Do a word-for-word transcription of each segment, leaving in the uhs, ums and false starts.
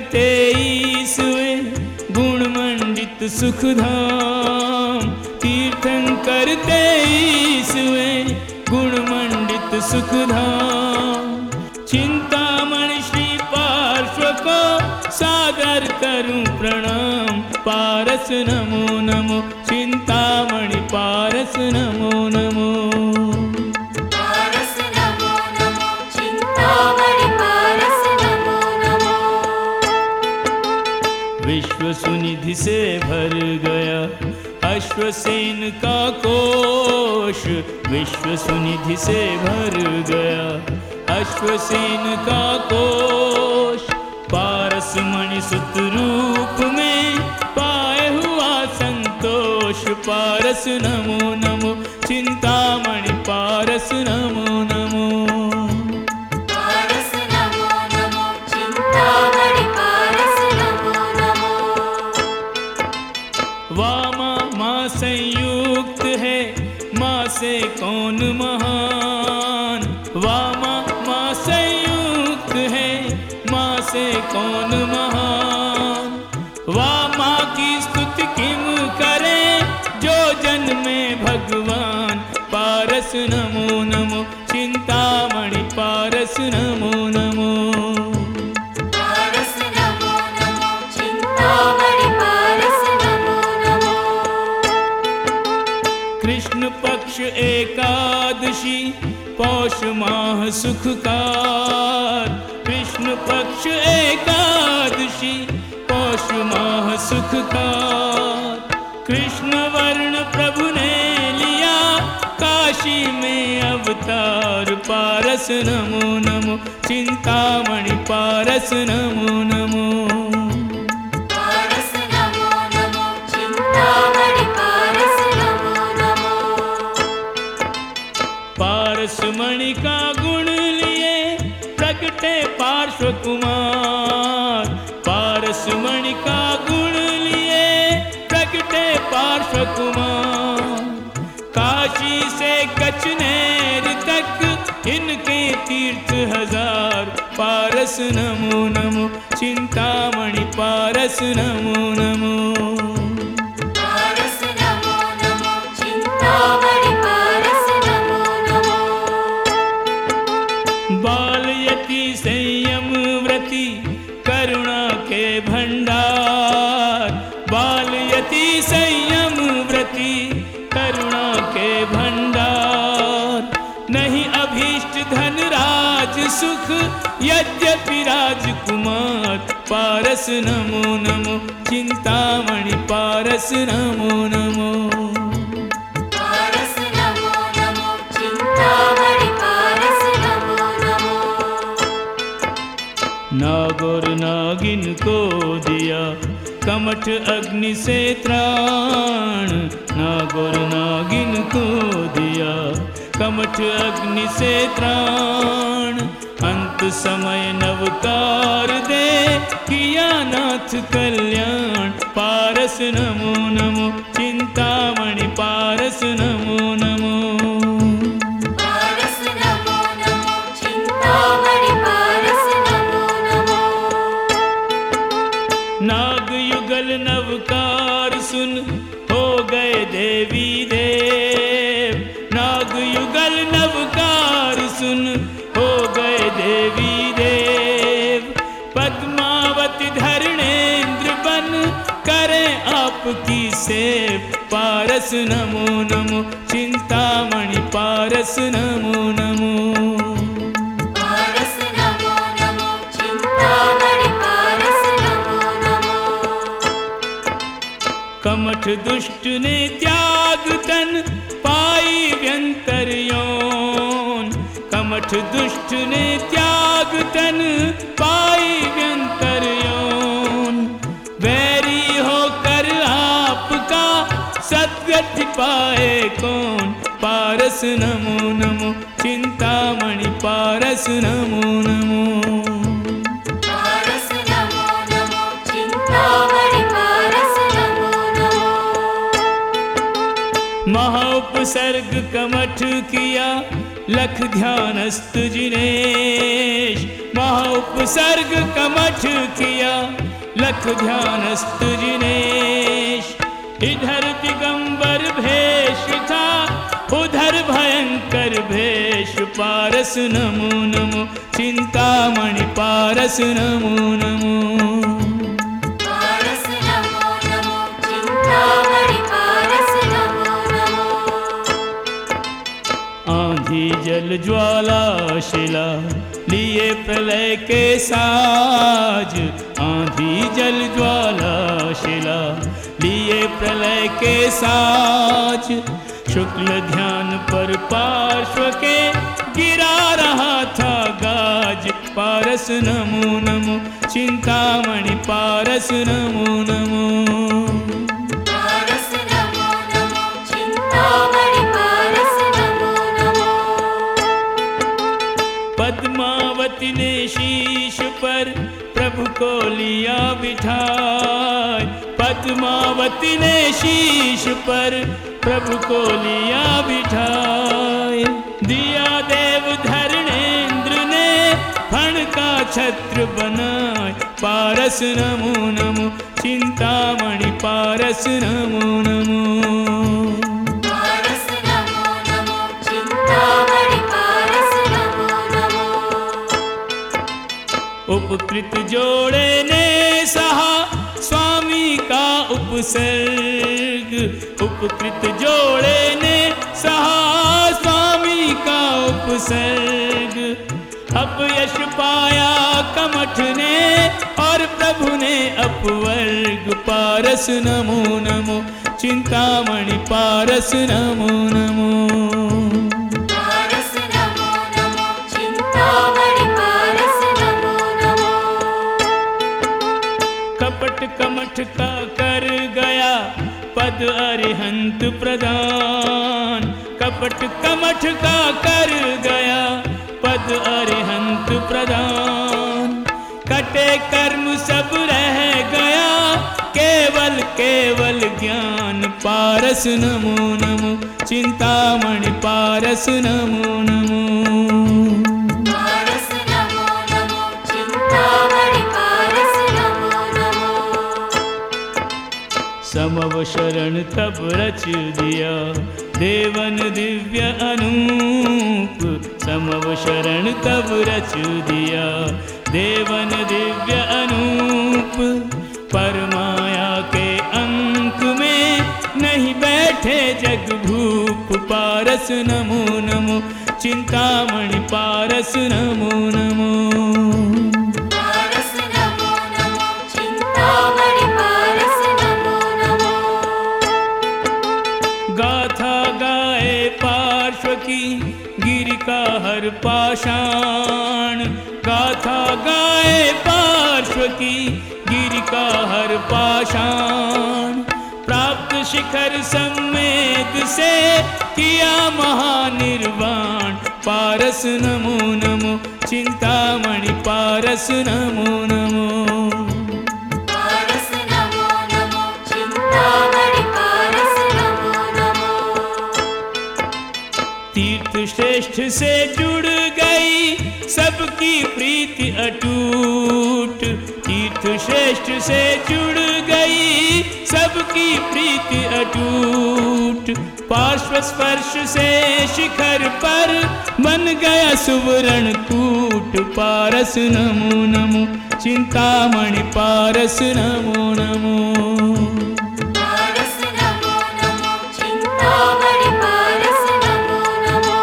तेईसवे गुणमंडित सुखधाम। तीर्थंकर तेईसवे गुणमंडित सुखधाम। चिंतामणि श्री पार्श्व को सादर करूं प्रणाम। पारस नमो नमो, चिंतामणि पारस नमो नमो। पारस नमो नमो, चिंतामणि पारस नमो नमो। विश्व सुनिधि से भर गया अश्वसेन का कोश। विश्व सुनिधि से भर गया अश्वसेन का कोश। पारस मणि सुत रूप में पाए हुआ संतोष। पारस नमो नमो, चिंतामणि पारस नमो नमो। पारस नमो नमो, चिंतामणि पारस नमो नमो। वामा माँ संयुक्त है, माँ से कौन महान। वामा माँ संयुक्त है, माँ से कौन महान। वामा की स्तुति किम करे, जो जन्मे भगवान। पारस नमो नमो, चिंतामणि पारस नमो नमो। पारस नमो नमो, चिंतामणि पारस नमो नमो। कृष्ण पक्ष एकादशी पौष माह सुखकार। कृष्ण पक्ष एकादशी पौष माह सुखकार। कृष्ण वर्ण प्रभु ने लिया काशी में अवतार। पारस नमो नमो, चिंतामणि पारस नमो नमो। पारस नमो नमो, चिंतामणि पारस नमो नमो। पारस मणि का गुण लिए प्रगटे पार्श्व कुमार। पारस मणि का गुण लिए प्रगटे पार्श्व कुमार। काशी से कचनेर तक इनके तीर्थ हजार। पारस नमो नमो, चिंतामणि पारस नमो नमो। पारस नमो नमो, चिंतामणि पारस नमो नमो। बाल यति संयम व्रति करुणा के भंडार। बाल यति संयम व्रति करुणा के भंडार। नहीं अभीष्ट धन राज सुख यद्यपि राजकुमार। पारस नमो नमो, चिंतामणि पारस नमो नमो। पारस नमो नमो, चिंतामणि पारस नमो नमो। नागौर नागिन को दिया कमठ अग्नि से त्राण। नागौर नागिन को दिया कमठ अग्नि से त्राण। अंत समय नवकार दे किया नाथ कल्याण। पारस नमो नमो, चिंतामणि पारस नमो नमो। पारस नमो नमो, चिंतामणि पारस नमो नमो। नाग युगल नवकार सुन हो गए देवी देव। नाग युगल नवकार सुन हो गए देवी देव। पद्मावती धरणेन्द्र बन करें आपकी सेव। पारस नमो नमो, चिंतामणि पारस नमो नमो। पारस नमो नमो, चिंतामणि पारस नमो नमो। कमठ दुष्ट ने त्याग तन पाई व्यंतर योन। कमठ दुष्ट ने त्याग तन पाई व्यंतर योन। वैरी होकर आपका सद्गति पाए कौन। पारस नमो नमो, चिंतामणि पारस नमो नमो। पारस नमो नमो, चिंतामणि पारस नमो नमो। महाउपसर्ग कमठ किया लख ध्यानस्त जिनेश। महा महाउपसर्ग कमठ किया लख ध्यानस्त जिनेश। इधर दिगंबर भेष था उधर भयंकर भेष पारस नमो नमो चिंतामणि पारस नमो नमो। पारस नमो नमो चिंतामणि पारस नमो नमो। आंधी जल ज्वाला शिला लिए प्रलय के साज। आंधी जल ज्वाला शिला लिए प्रलय के साज। शुक्ल ध्यान पर पार्श्व के गिरा रहा था गाज। पारस नमो नमो चिंतामणि पारस नमो नमो। पारस नमो नमो चिंतामणि पारस नमो नमो। पद्मावती ने शीश पर प्रभु को लिया बिठाए। पद्मावती ने शीश पर प्रभु को लिया बिठाए। दिया देव धरणेन्द्र ने फण का छत्र बनाए। पारस नमो नमो चिंतामणि पारस नमो नमो। पारस नमो नमो चिंतामणि पारस नमो नमो। उपकृत जोड़े ने सहा स्वामी का उपसर्ग। उपकृत जोड़े ने सहा स्वामी का उपसर्ग। अपयश पाया कमठ ने और प्रभु ने अपवर्ग। पारस नमो नमो चिंतामणि पारस नमो नमो। पारस नमो नमो चिंतामणि पारस नमो नमो। कपट कमठ का कर गया पद अरिहंत प्रदान। कपट कमठ का कर गया पद अरिहंत प्रदान। कटे कर्म सब रह गया केवल केवल ज्ञान। पारस नमो नमो चिंतामणि पारस नमो नमो। पारस नमो नमो चिंतामणि पारस नमो नमो। समव शरण तब रच दिया देवन दिव्य अनूप। समव शरण तब रच दिया देवन दिव्य अनूप। परमाया के अंक में नहीं बैठे जग भूप। पारस नमो नमो चिंतामणि पारस नमो नमो। पारस नमो नमो चिंतामणि पारस नमो नमो। गाथा गाए पार्श्व की गिरि का हर पाषाण। गाथा गाए पार्श्व की गिरि का हर पाषाण। प्राप्त शिखर सम्मेद से किया महानिर्वाण। पारस नमो नमो चिंतामणि पारस नमो नमो। पारस नमो नमो चिंतामणि पारस नमो नमो। तीर्थ श्रेष्ठ से जुड़ गई सबकी प्रीति अटूट। तीर्थ श्रेष्ठ से जुड़ गई सबकी प्रीति अटूट। पार्श्व स्पर्श से शिखर पर बन गया सुवर्ण कूट। पारस नमो नमो चिंतामणि पारस नमो नमो। पारस नमो नमो चिंतामणि पारस नमो नमो।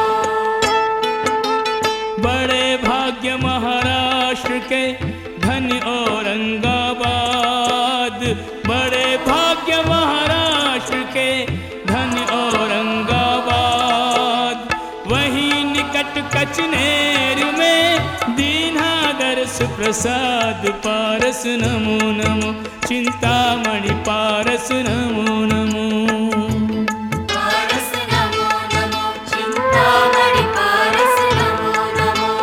बड़े भाग्य महाराष्ट्र के धन्य औरंगाबाद। बड़े भाग्य महाराष्ट्र के धन्य औरंगाबाद। वहीं निकट कचनेर में दीनादर्श प्रसाद। पारस नमो नमो चिंतामणि पारस नमो नमो। पारस नमो नमो चिंतामणि पारस नमो नमो।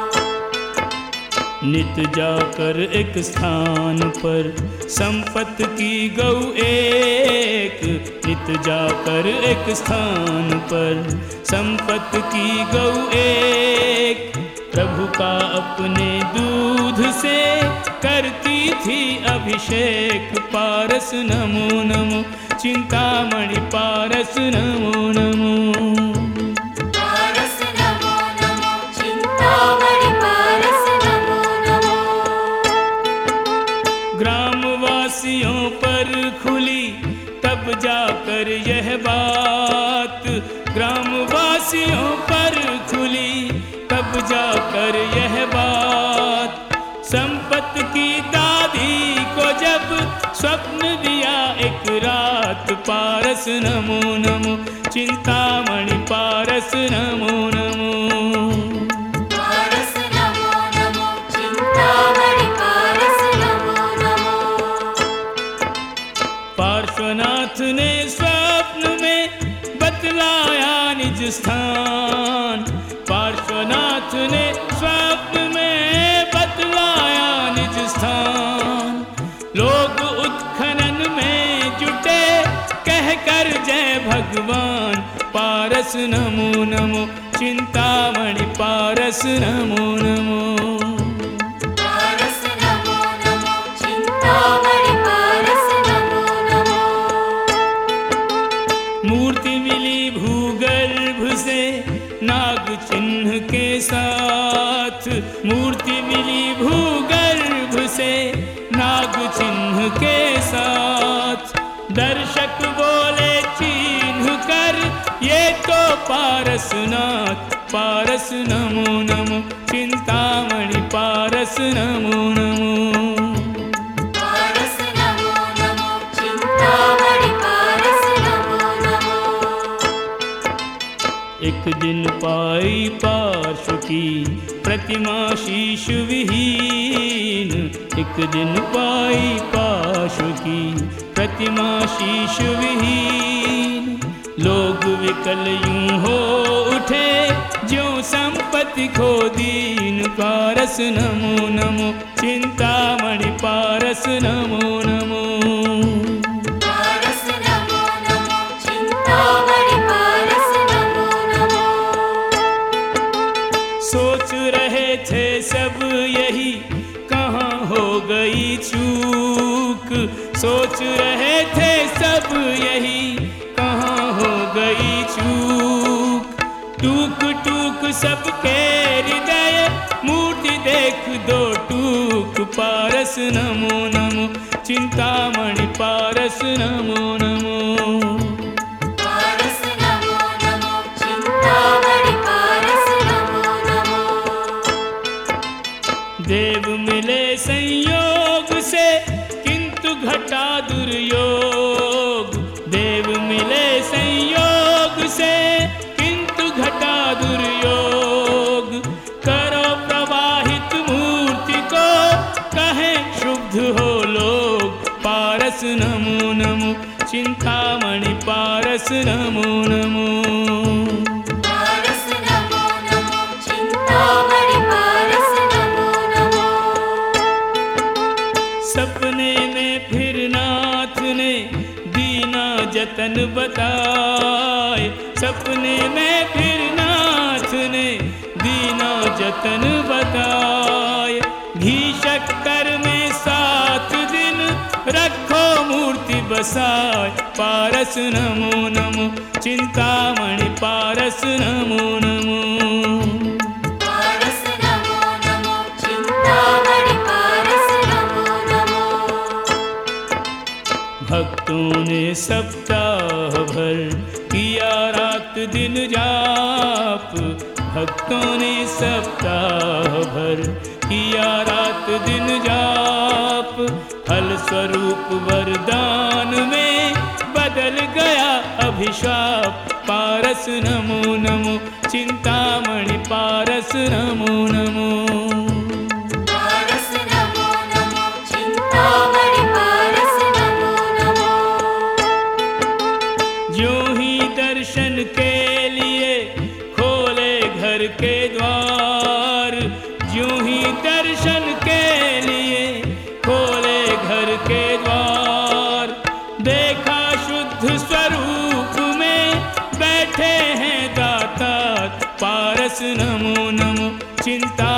नित जाकर एक स्थान पर संपत्ति की गौ एक। नित जाकर एक स्थान पर संपत्ति की गौ एक। प्रभु का अपने दूध से करती थी अभिषेक। पारस नमो नमो चिंतामणि पारस नमो नमो। पारस नमो नमो चिंतामणि पारस नमो नमो। ग्रामवासियों पर खुली तब जाकर यह बात, ग्रामवासियों पर खुली तब जाकर यह बात। संपत की दादी को जब स्वप्न दिया एक रात। पारस नमो नमो चिंतामणि पारस नमो नमो। पारस नमो नमो चिंतामणि पारस नमो नमो। पार्श्वनाथ ने स्वप्न में बतलाया निज स्थान। पार्श्वनाथ ने स्वप्न में बतलाया निज स्थान। लोग उत्खनन में जुटे कहकर जय भगवान। पारस नमो नमो चिंतामणि पारस नमो नमो। पारस नमो नमो चिंतामणि पारस नमो नमो। मूर्ति मिली भूगर्भ से नाग चिन्ह के साथ। मूर्ति मिली भूगर्भ से नाग चिन्ह के साथ। दर्शक बोले चिन्ह कर ये तो पारसनाथ। पारस नमो नमो चिंतामणि पारस नमो नमो। पारस नमो नमो चिंतामणि पारस नमो नमो। एक दिन पाई पार्श्व की प्रतिमा शीश विहीन। एक दिन पाई पार्श्व की प्रतिमा शीश विहीन। लोग विकल यूं हो उठे ज्यों संपत्ति खो दीन। पारस नमो नमो चिंतामणि पारस नमो नमो। पारस नमो नमो चिंतामणि पारस नमो नमो। सोच रहे थे सब यही कहाँ हो गई चूक। सोच रहे थे सब यही कहाँ हो गई चूक। टूक टूक सबके हृदय मूर्ति देख दो टूक। पारस नमो नमो चिंतामणि पारस नमो नमो। पारस नमो नमो चिंतामणि पारस नमो नमो। देव मिले संयोग से किंतु घटा दुर्योग। देव मिले संयोग से किंतु घटा दुर्योग। करो प्रवाहित मूर्ति को कहे शुद्ध हो लोग। पारस नमो नमो चिंतामणि पारस नमो नमो। पारस नमो नमो चिंतामणि पारस नमो नमो। सपने में फिर नाथ ने दीना जतन बताए। सपने में फिर नाथ ने दीना जतन बताए। घी शक्कर में सात दिन रखो मूर्ति बसाए। पारस नमो नमो चिंतामणि पारस नमो नमो। पारस नमो नमो चिंतामणि पारस नमो नमो। भक्तों ने सप्ताह भर किया रात दिन जाप। भक्तों ने सप्ताह भर किया रात दिन जाप। फल स्वरूप वरदान में बदल गया अभिशाप। पारस नमो नमो चिंतामणि पारस नमो नमो। पारस नमो नमो चिंतामणि पारस नमो नमो। ज्यों ही दर्शन के लिए खोले घर के द्वार। ज्यों ही दर्शन के लिए खोले घर के द्वार। देखा शुद्ध स्वरूप में बैठे हैं दाता। पारस नमो नमो चिंता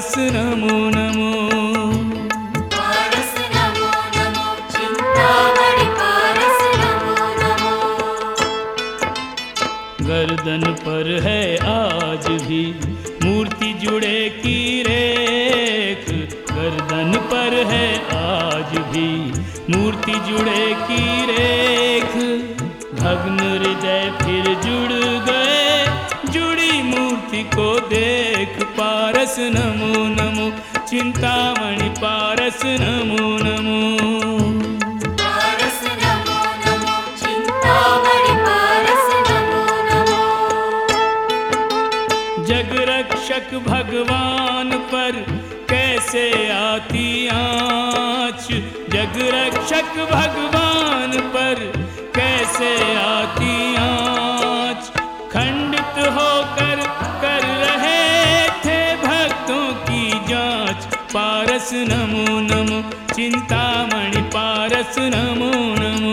पारस नमो नमो। पारस नमो नमो चिंतामणि पारस नमो नमो। गर्दन पर है आज भी मूर्ति जुड़े की रेख, गर्दन पर है आज भी मूर्ति जुड़े की रेख। भग्न हृदय फिर जुड़ गए जुड़ी मूर्ति को देख। पारस नमो नमो चिंतामणि पारस नमो नमो। पारस नमो नमो चिंतामणि पारस नमो नमो। जग रक्षक भगवान पर कैसे आती आँच, जग रक्षक भगवान पर कैसे आती आँच। खंडित होकर कर रहे थे भक्तों की जांच। पारस नमो नमो चिंतामणि पारस नमो नमो।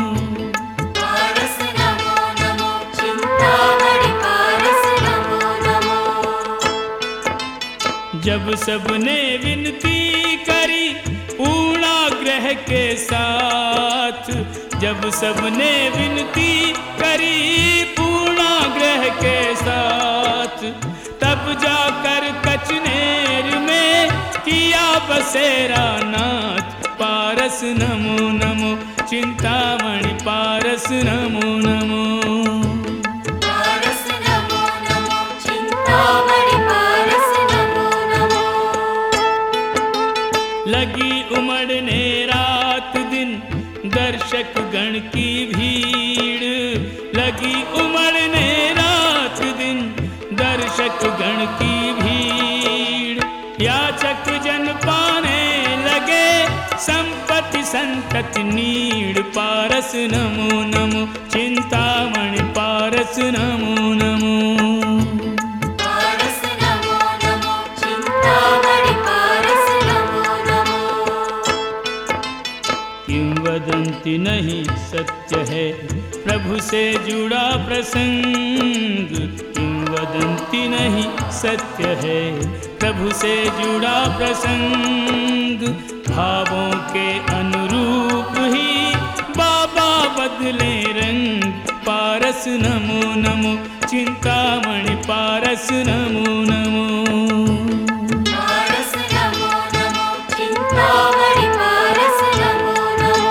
पारस नमो नमो चिंतामणि पारस नमो नमो। जब सबने विनती करी पूर्णाग्रह के साथ, जब सबने विनती करी पूर्णाग्रह के साथ, तब जाकर कचनेर में किया बसेरा नाथ। पारस नमो नमो चिंतामणि पारस नमो नमो। पारस नमो नमो चिंतामणि पारस नमो नमो। लगी उमड़ने रात दिन दर्शक गण की भीड़, लगी उमड़ने रात दिन दर्शक गण की भीड़। याचक जन पाने लगे संपत्ति संतति नीड़। पारस नमो नमो चिंतामणि पारस नमो नमो। पारस नमो नमो चिंतामणि पारस नमो नमो। किंवदंती नहीं सत्य है प्रभु से जुड़ा प्रसंग, किंवदंती नहीं सत्य है प्रभु से जुड़ा प्रसंग। भावों के अनुरूप ही बाबा बदले रंग। पारस नमो नमो चिंतामणि पारस नमो नमो। पारस नमो नमो चिंतामणि पारस नमो नमो।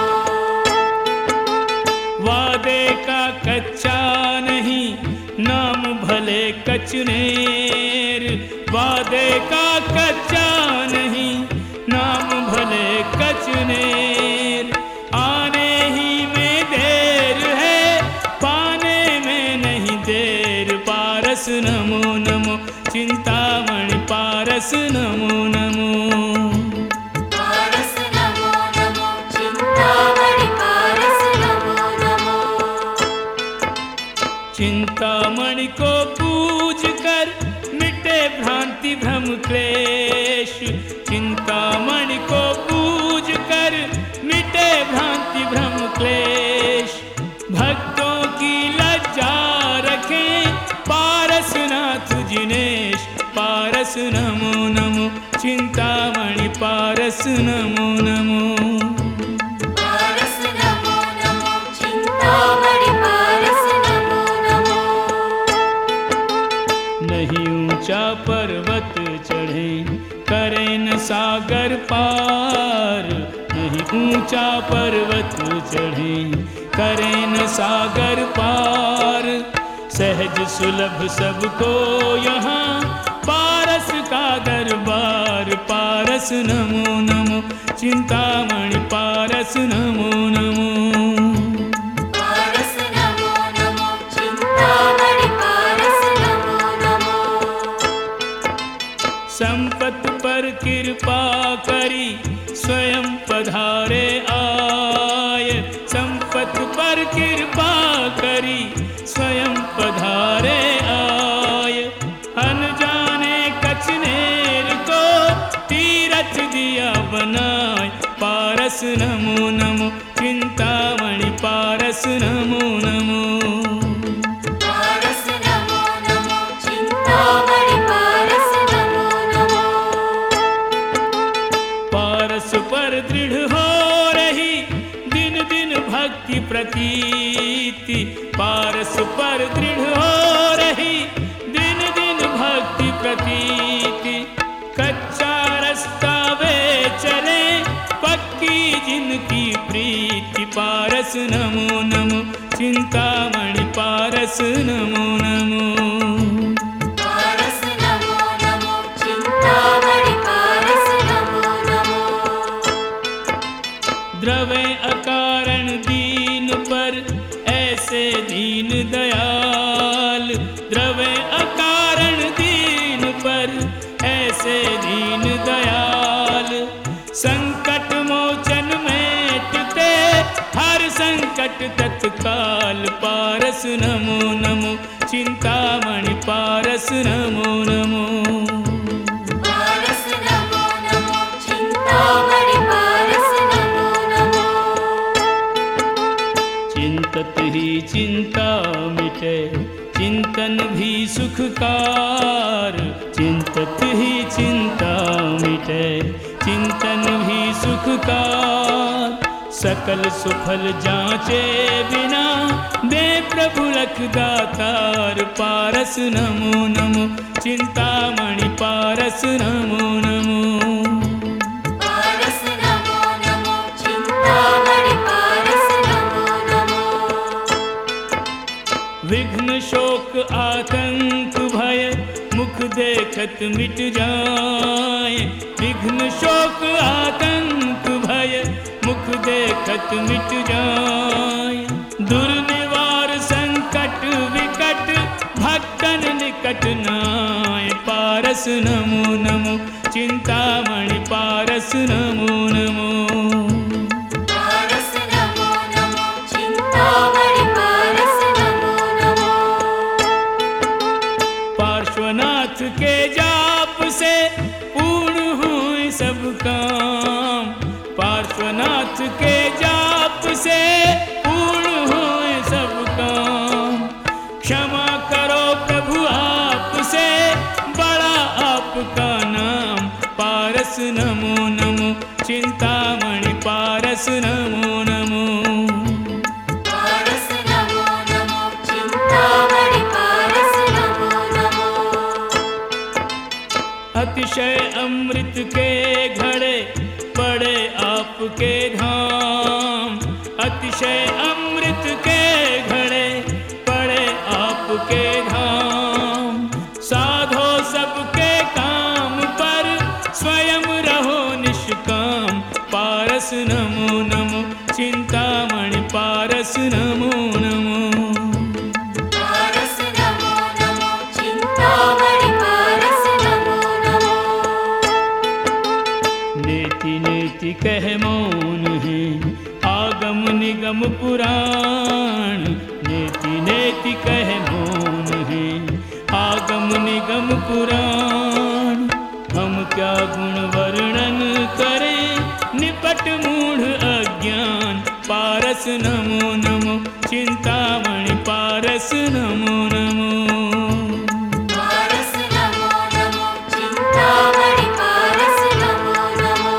वादे का कच्चा नहीं नाम भले कचनेर, वादे का कच्चा नहीं नाम भले कचनेर। आने ही में देर है पाने में नहीं देर। पारस नमो नमो चिंतामणि पारस नमो नमो। पारस नमो नमो चिंतामणि पारस नमो नमो। चिंतामणि को पूज कर मिटे भ्रांति भ्रम क्लेश, चिंतामणि को पूज कर मिटे भ्रांति भ्रम क्लेश। भक्तों की लज्जा रखें पारस नाथ जिनेश। पारस नमो नमो चिंतामणि पारस नमो नमो। पारस नमो नमो चिंतामणि पारस नमो नमो। नहीं ऊंचा पर्वत चढ़े करें न सागर पार, नहीं ऊंचा पर्वत चढ़े करें न सागर पार। सहज सुलभ सबको यहाँ पारस का दरबार। पारस नमो नमो चिंतामणि पारस नमो नमो। पारस नमो नमो चिंतामणि पारस नमो नमो। संपत पर कृपा करी स्वयं पधारे आय, संपत पर कृपा करी स्वयं पधारे आय। अनजाने कचनेर को तीरथ दिया बनाए। पारस नमो नमो चिंतामणि पारस नमो नमो। पारस नमो नमो चिंतामणि पारस नमो नमो। पर दृढ़ हो रही दिन दिन भक्ति प्रतीति, पारस पर दृढ़ हो रही दिन दिन भक्ति प्रतीति। कच्चा रास्ता वे चले पक्की जिनकी प्रीति, पारस नमो नमो चिंतामणि पारस नमो नमो। पारस नमो नमो चिंतामणि पारस नमो नमो। द्रवे अकारण दीन पर ऐसे दीन दयाल, द्रवे अकारण दीन पर ऐसे दीन दयाल। संकट मोचन मेटते हर संकट तत्काल, पारस नमो नमो चिंतामणि पारस नमो नमो। पारस नमो नमो चिंतामणि पारस नमो नमो। चिंतत ही चिंता मिटे चिंतन भी सुखकार, चिंतत ही चिंता मिटे चिंतन भी सुखकार। सकल सुफल जांचे बिना दे प्रभु लख दातार, पारस नमो नमो चिंतामणि पारस नमो नमो। पारस नमो नमो चिंतामणि पारस नमो नमो। विघ्न शोक आतंक भय मुख देखत मिट जाए, विघ्न शोक आतंक भय मुख देखत मिट जाए। दुर्निवार संकट विकट भक्तन निकट नाय, पारस नमो नमो चिंतामणि पारस नमो नमो। पारस नमो नमो चिंतामणि पारस नमो नमो। पार्श्वनाथ के जाप से पूर्ण हुए सब काम, पार्श्वनाथ के जाप से पूर्ण हुए सब काम। क्षमा करो प्रभु आपसे बड़ा आपका नाम, पारस नमो नमो चिंतामणि पारस नमो नमो। पारस नमो नमो चिंतामणि पारस नमो नमो। अतिशय अमृत के घड़े पड़े आपके धाम, अतिशय अमृत के घड़े पड़े आपके धाम। साधो सबके काम पर स्वयं रहो निष्काम, पारस नमो नमो चिंतामणि पारस नमो नमो। पारस नमो नमो चिंतामणि पारस नमो नमो। नेति नेति कह मौन है आगम निगम पुराण, नेति नेति कह मौन है आगम निगम पुराण। हम क्या गुण वर्णन करें निपट मूढ़ अज्ञान, पारस नमो नमो चिंतामणि पारस नमो नमो। पारस नमो नमो चिंतामणि पारस नमो नमो।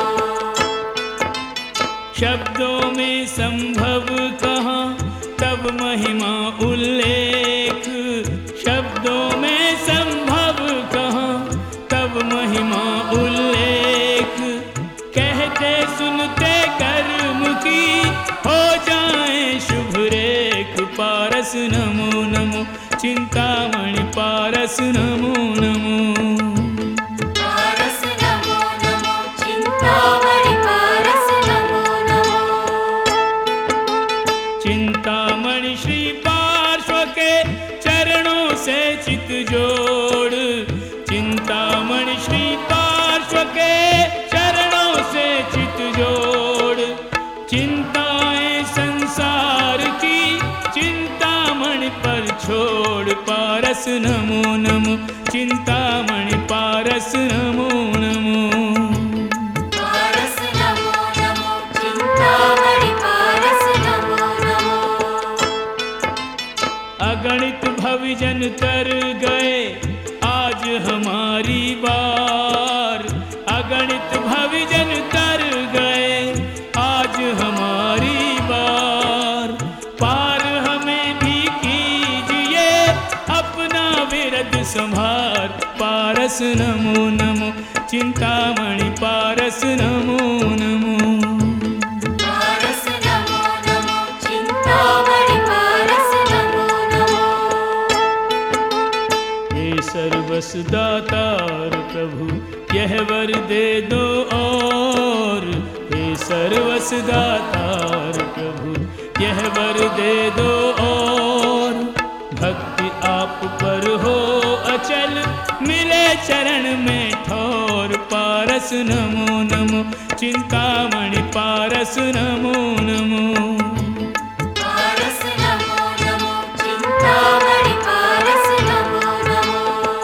शब्दों में संभव कहाँ तब महिमा उल्लेख, शब्दों में संभव कहाँ तब महिमा उल्लेख। कहते सुनते कर्म की हो जाए शुभ रेख, पारस नमो नमो चिंतामणि पारस नमो नमो। पारस नमो नमो चिंतामणि पारस नमो नमो। चिंतामणि श्री पार्श्व के चरणों से चित जोड़, चिंतामणि श्री पार्श्व के चरणों से चित जोड़। चिंताएं संसार की चिंतामणि पर छोड़, पारस नमो नमो चिंतामणि पारस नमो नमो। पारस नमो नमो चिंतामणि पारस नमो नमो। अगणित भवजन तर गए आज हमारी बार, अगणित भवजन तर गए पारस नमो नमो चिंतामणि पारस नमो नमो पारस नमो नमो चिंतामणि पारस नमो नमो। हे सर्वस दातार प्रभु यह वर दे दो और, हे सर्वस दातार प्रभु यह वर दे दो और। भक्ति आप पर हो अचल मिले चरण में ठोर, पारस नमो नमो चिंतामणि पारस नमो नमो पारस नमो नमो चिंतामणि पारस नमो नमो।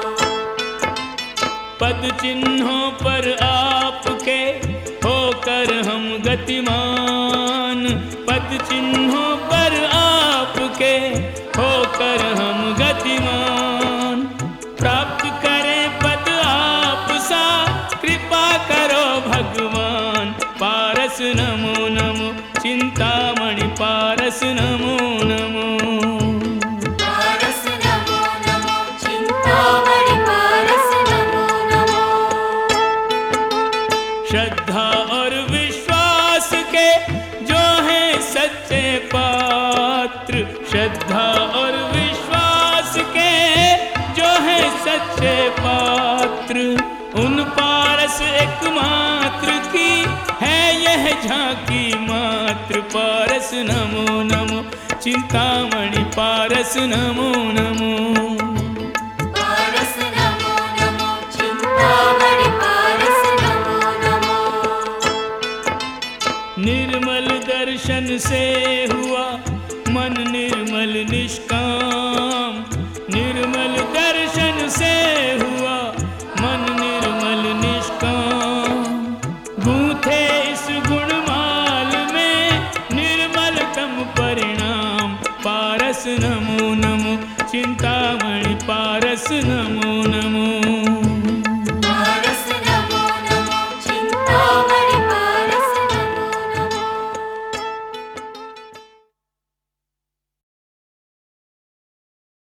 पद चिन्हों पर आपके होकर हम गतिमान, पद चिन्हों पर आपके होकर हम गतिमान। प्राप्त करें पद आप सा कृपा करो भगवान, पारस नमो नमो चिंतामणि पारस नमो नमो पारस नमो नमो चिंतामणि पारस नमो नमो। श्रद्धा और विश्वास के जो हैं सच्चे पात्र, श्रद्धा और विश्वास के जो हैं सच्चे पात्र, उन पारस एकमात्र की है यह झांकी मात्र, पारस नमो नमो चिंतामणि पारस नमो नमो पारस नमो नमो चिंतामणि पारस नमो नमो। निर्मल दर्शन से हुआ मन निर्मल निष्काम, निर्मल दर्शन से हुआ मन निर्मल निष्काम। गूंथे इस गुणमाल में निर्मलतम परिणाम, पारस नमो नमो चिंतामणि पारस नमो नमो